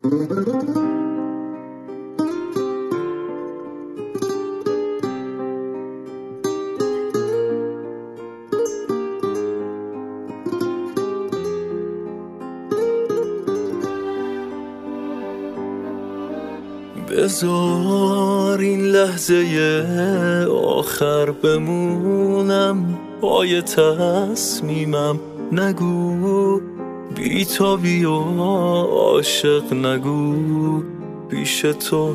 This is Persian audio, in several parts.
بذار این لحظه آخر بمونم پای تصمیمم، نگو بی‌تابی و عاشق نگو، پیش تو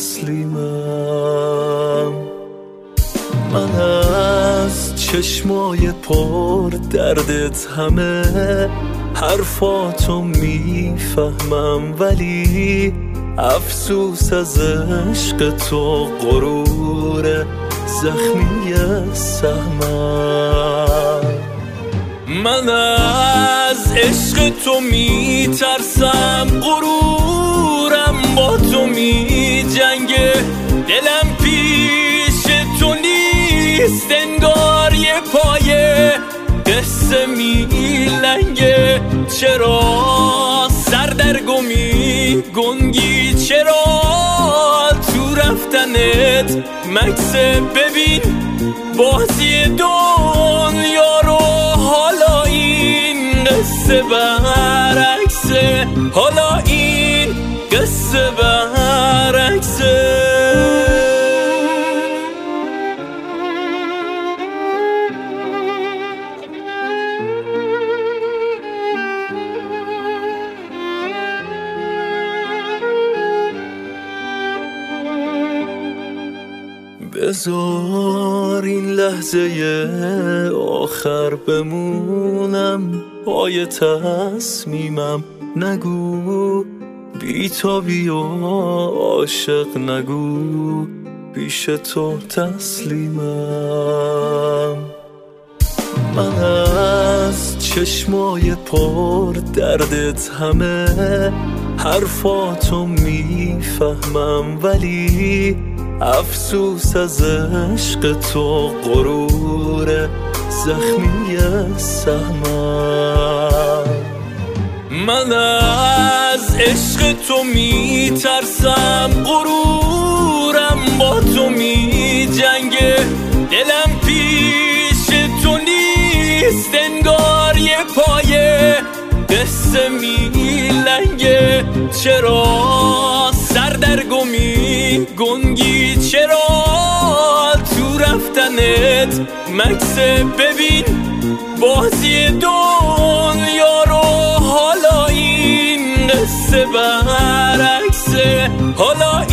تسلیمم. من از چشمای پر دردت همه حرفاتو میفهمم، ولی افسوس از عشق تو غرور زخمی سهمم. من از عشق تو میترسم، غرورم با تو میجنگه، دلم پیش تو نیست، انگار یه پایه قصه میلنگه. چرا سردرگمی گنگی، چرا تو رفتنت مکسه؟ ببین بازی دنیا رو، حالا این قصه برعکسه، حالا این قصه برعکسه. بذار این لحظه آخر بمونم پای تصمیمم، نگو بی‌تابی و عاشق نگو، پیش تو تسلیمم. من از چشمای پر دردت همه حرفاتو میفهمم، ولی افسوس از عشق تو غرور زخمی سهمم. من از عشق تو میترسم، غرورم با تو میجنگه، دلم پیش تو نیست، انگار یه پایه قصه میلنگه. چرا سردرگمی گنگی، چرا تو رفتنت مکسه؟ ببین بازی دنیا رو، حالا این قصه برعکسه، حالا